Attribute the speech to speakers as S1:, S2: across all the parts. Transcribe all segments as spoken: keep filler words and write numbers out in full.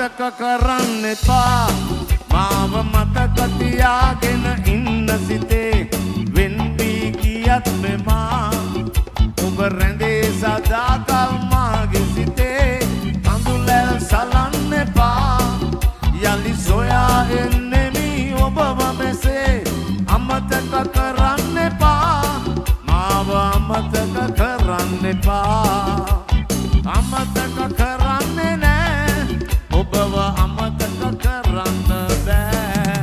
S1: අමතක කරන්න එපා මාව මතක තියාගෙන ඉන්න සිතේ වෙන් වී ගියත් මෙමා ඔබ රැඳේ සදාකල් මාගේ සිතේ කඳුලැල් සලන්න එපා යලි සොයා එන්නෙමි ඔබව මෙසේ අමතක කරන්න එපා මාව අමතක කරන්න එපා අමතක කරන්නේ නෑ ඔබව අමතක කරන්න බෑ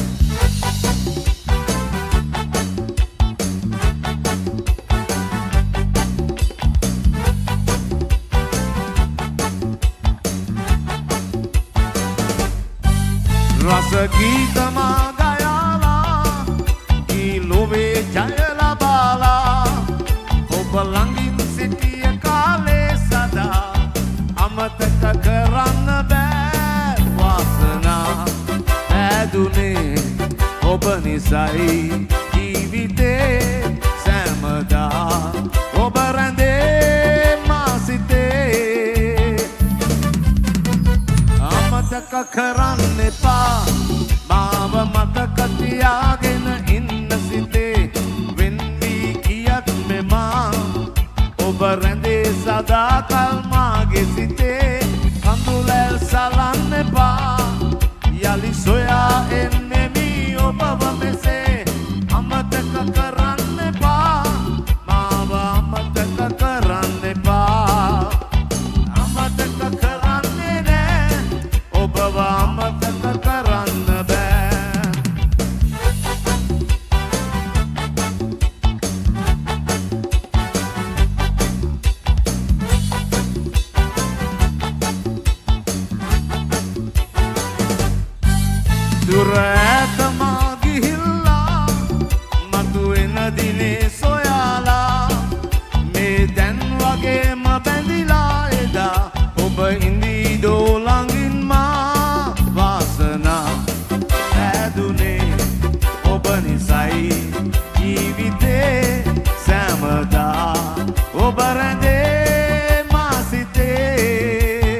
S1: රස ගීත මා ගයාලා ඊ ලොවේ ජය ලබාලා ඔබ ළඟින් සිටිය කාලේ සදා අමතක කරන්න බෑ වාසනා ඇදුනේ ඔබ නිසයි ජීවිතේ සෑමදා ඔබ රැඳේ මා සිතේ අමතක කරන්න එපා මාව මතක තියාගෙන ඉන්න සිතේ වෙන් වී ගියත් මෙමා ඔබ රැඳේ සදාකල් මාගේ සිතේ කඳුලැල් සලන්න එපා යලි සොයා එන්නෙමි ඔබව මෙසේ අමතක කරන්න එපා මාව අමතක කරන්න එපා අමතක කරන්නේ නෑ ඔබව අමතක කරන්න බෑ දුර ඈත මා ගිහිල්ලා මතුවෙන දිනේ සොයාලා මේ දැන් වගේම බැඳිලා එදා ඔබ ඉඳී දෝලඟින් මා වාසනා ඇදුනේ ඔබ නිසයි ජීවිතේ සෑමදා ඔබ රැඳේ මා සිතේ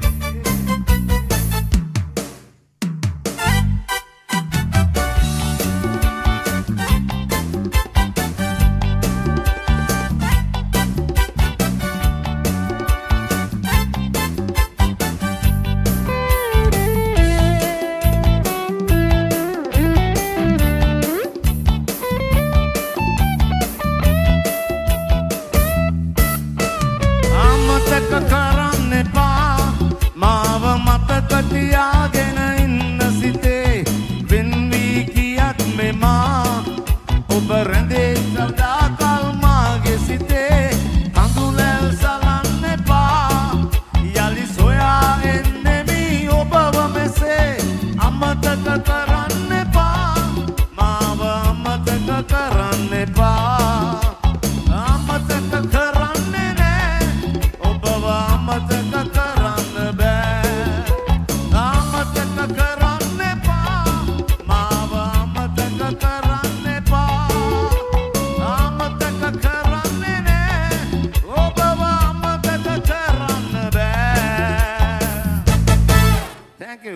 S1: අමතක කරන්න එපා මාව මතක තියාගෙන ඉන්න සිතේ වෙන් වී ගියත් මෙමා ඔබ රැඳේ සදාකල් මාගේ සිතේ කඳුලැල් සලන්න එපා යලි සොයා එන්නෙමි ඔබව මෙසේ අමතක කරන්න එපා මාව අමතක කරන්න එපා අමතක කරන්නේ නෑ ඔබව අමතක කරන්න බෑ අමතක කරන්න එපා මාව අමතක කරන්න එපා අමතක කරන්නේ නෑ ඔබව අමතක කරන්න බෑ Thank you